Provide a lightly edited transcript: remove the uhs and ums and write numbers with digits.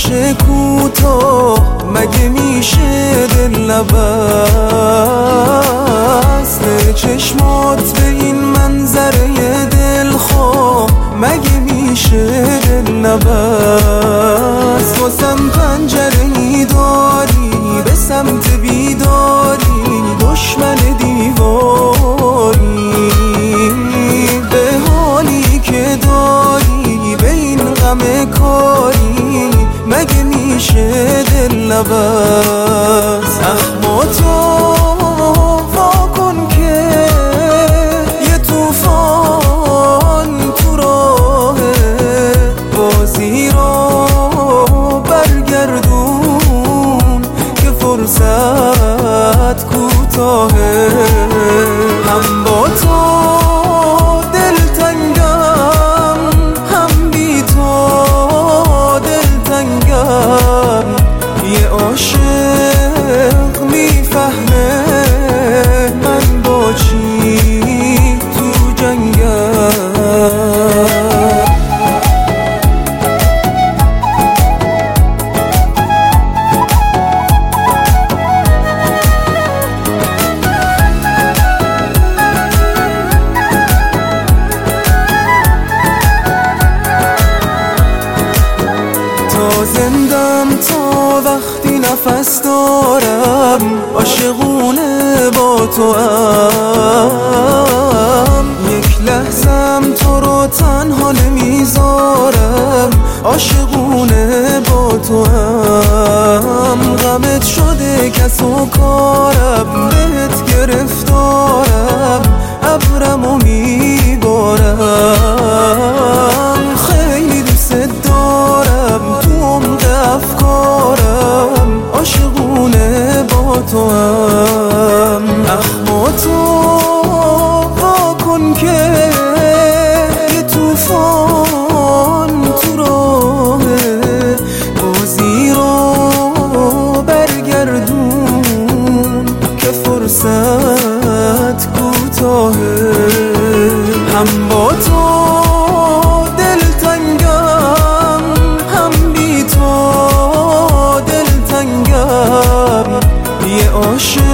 باشه کوتاه مگه میشه دل نبسته چشمات به این منظره دلخواه مگه میشه دل نبست واسم پنجره‌ای داری به سمت بیداری دشمن دیواری به حالی که داری به این غم کاری مگه میشه دل نبست اخما تو واکن که یه توفان تو راه بازی رو برگردون که فرصت کوتاهه هم با تو دلتنگم هم بی تو دلتنگم یه عاشق میفهمه من با چی تو جنگم زندم تا وقتی نفس دارم عاشقونه با تو هم یک لحظم تو رو تنها نمیذارم عاشقونه با تو هم غمت شده کس و کارم بهت گرفتارم ابرمو میبارم خیلی دوست دارم افکارم عاشقونه با تو هم اخما تو واکن که یه توفان تو راه بازی رو برگردون که فرصت کوتاهه هم با تو عاشق